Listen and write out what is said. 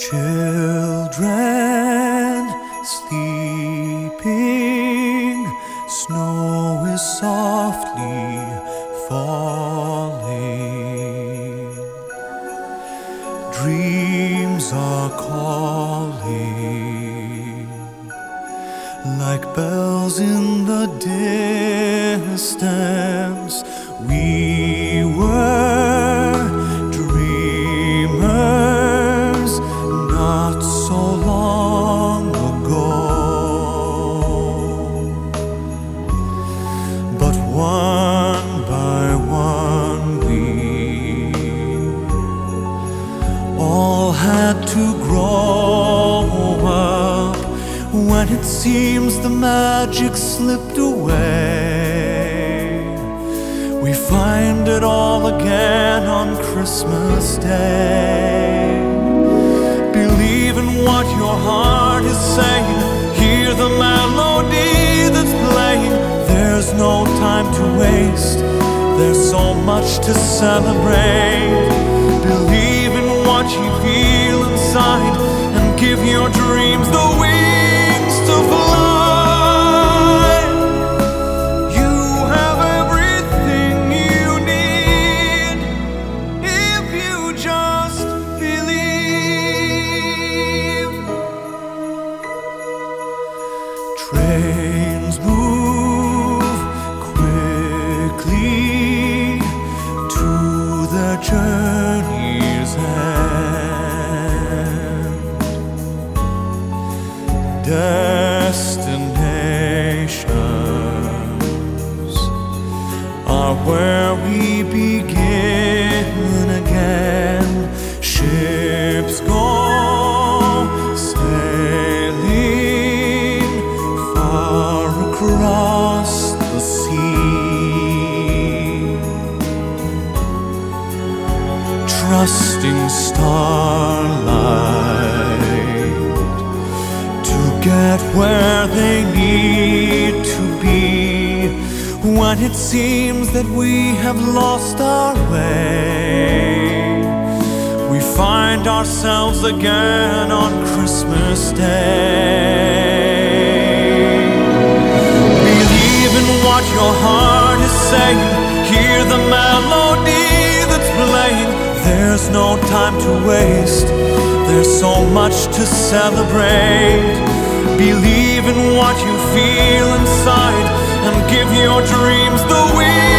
Children sleeping, snow is softly falling. Dreams are calling like bells in the distance. We were dreamers not so long ago, but one by one we all had to grow up. When it seems the magic slipped away, we find it all again on Christmas Day. Believe in what your heart is saying. Hear the melody that's playing. There's no time to waste. There's so much to celebrate. Believe in what you feel inside and give your dreams the wings to fly. You have everything you need if you just believe. Trains move quickly to their journey's end. Destinations are where we begin again. Ships go sailing far across the sea, trusting starlight to get where they need to be. When it seems that we have lost our way, we find ourselves again on Christmas Day. Believe in what your heart is saying. Hear the melody that's playing. There's no time to waste. There's so much to celebrate. Believe in what you feel inside and give your dreams the wings.